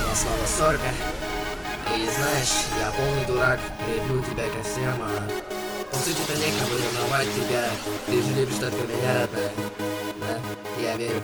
снова ссорка. И знаешь, я полный дурак, люблю тебя ко всем, по сути-то некому ревновать тебя. Ты же любишь только меня, родная. Да, я верю.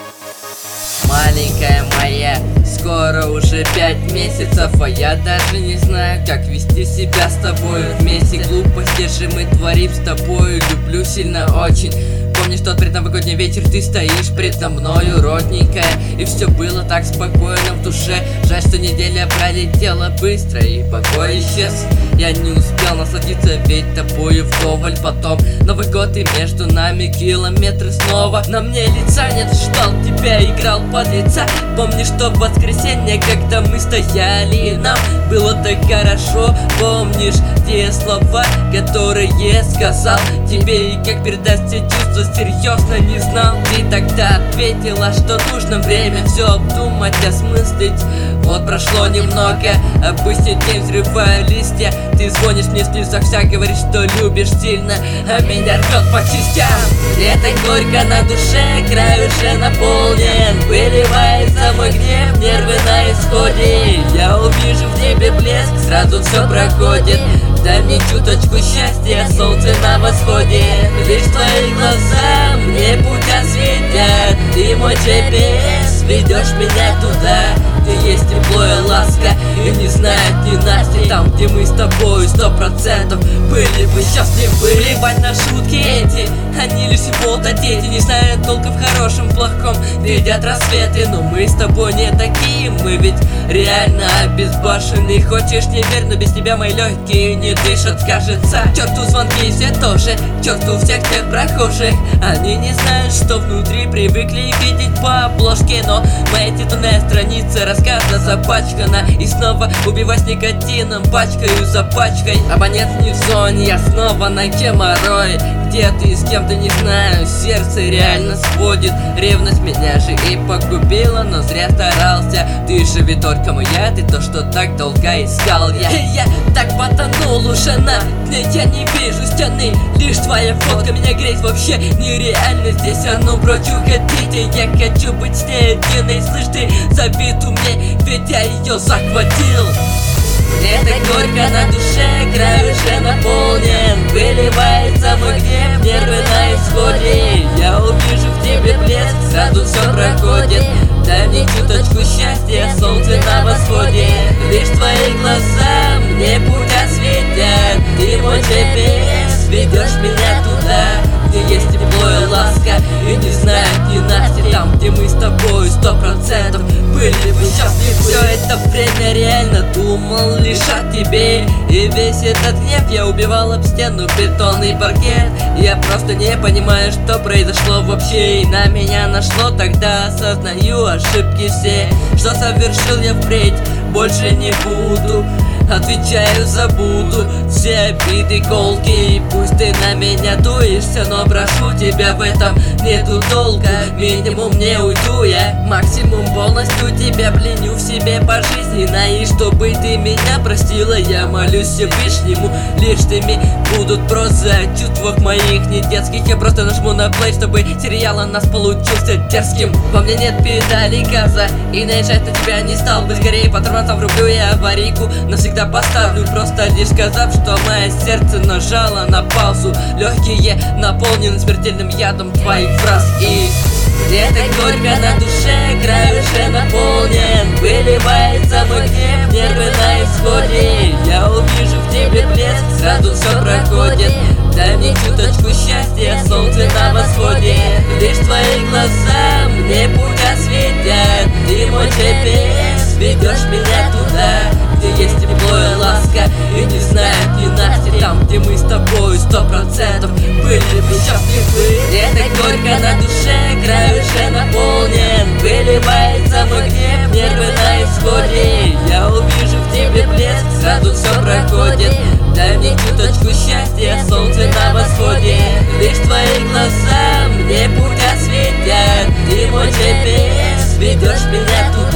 Маленькая моя, скоро уже 5 месяцев, а я даже не знаю, как вести себя с тобой вместе. Глупости же мы творим с тобой, люблю сильно очень. Помнишь тот предновогодний вечер, ты стоишь предо мною, родненькая, и все было так спокойно в душе. Жаль, что неделя пролетела быстро, и покой исчез. Я не успел насладиться ведь тобою вдоволь. Потом Новый год, и между нами километры снова. На мне лица нет, ждал тебя, играл под лица. Помнишь то воскресенье, когда мы стояли, и нам было так хорошо. Помнишь те слова, которые сказал тебе, и как передать те чувства, серьезно не знал. Ты тогда ответила, что нужно время все обдумать, осмыслить. Вот прошло немного, обычный день, взрываю листья. Ты звонишь мне в слезах, вся говоришь, что любишь сильно, а меня рвет по частям. Мне так горько на душе, край уже наполнен. Выливается мой гнев, нервы на исходе. Я увижу в небе блеск, сразу все проходит. Дай мне чуточку счастья, солнце на восходе. Лишь твои глаза мне путь осветят. Ты мой GPS, ведешь меня туда, где есть тепло и ласка, и не знает ненастья. Там, где мы с тобой 100% были бы счастливы. Плевать на шутки эти, они лишь болта дети. Не знают толка в хорошем, плохом, видят рассветы. Но мы с тобой не такие, мы ведь реально обезбашены. Хочешь не верь, но без тебя мои легкие не дышат, кажется. К черту звонки все тоже, к черту всех тех прохожих. Они не знают, что внутри, привыкли видеть по обложке. Но моя титульная страница рассказа запачкана. И снова убивать никотином, пачкаю за пачкой. Абонент не в зоне, я снова на геморрой. Где ты, с кем-то не знаю, сердце реально сводит. Ревность меня же и погубила, но зря старался. Ты же ведь только моя, ты то, что так долго искал я. Я так потонул уже на дне, я не вижу стены. Лишь твоя фотка меня греет, вообще нереально здесь. А ну прочь уходите, я хочу быть с ней единой. Слышь, ты забиту мне, ведь я ее захватил. Мне так горько на душе, край уже наполнен. Выливается мой гнев, нервы на исходе. Я увижу в тебе блеск, сразу все проходит. Дай мне чуточку счастья, солнце на восходе. Лишь твои глаза мне путь осветят. Ты мой GPS, ведешь меня туда, где есть тепло и ласка, и не знает ненастья. Там, где мы с тобой 100% были бы счастливы. Все это время реально думал лишь о тебе, и весь этот гнев я убивал об стену, бетонный паркет. Я просто не понимаю, что произошло вообще, и на меня нашло. Тогда осознаю ошибки все, что совершил я впредь, больше не буду. Отвечаю, забуду все обиды, колки. И пусть ты на меня дуешься, но прошу тебя, в этом нету долга. Минимум не уйду я, максимум полностью тебя пленю в себе пожизненно. И чтобы ты меня простила, я молюсь Всевышнему. Лишь теми будут просто о чувствах моих не детских. Я просто нажму на плей, чтобы сериал у нас получился дерзким. Во мне нет педали газа, и наезжать на тебя не стал бы. Скорее по тормозам врублю я аварийку, навсегда поставлю, просто лишь сказав, что мое сердце нажало на паузу. Легкие наполнены смертельным ядом твоих фраз. И мне так горько на душе, край уже наполнен. Выливается мой гнев, нервы на исходе. Я увижу в тебе блеск, сразу все проходит. Дай мне чуточку счастья, солнце на восходе. Лишь твои глаза мне путь осветят. Ты мой GPS, ведешь меня туда, где есть тепло и ласка, и не знает ненастья. Там, где мы с тобой 100% были бы счастливы. Мне так горько на душе, край уже наполнен. Выливается мой гнев, нервы на исходе. Я увижу в тебе блеск, сразу все проходит. Дай мне чуточку счастья, солнце на восходе. Лишь твои глаза мне путь осветят. Ты мой GPS, ведешь меня туда,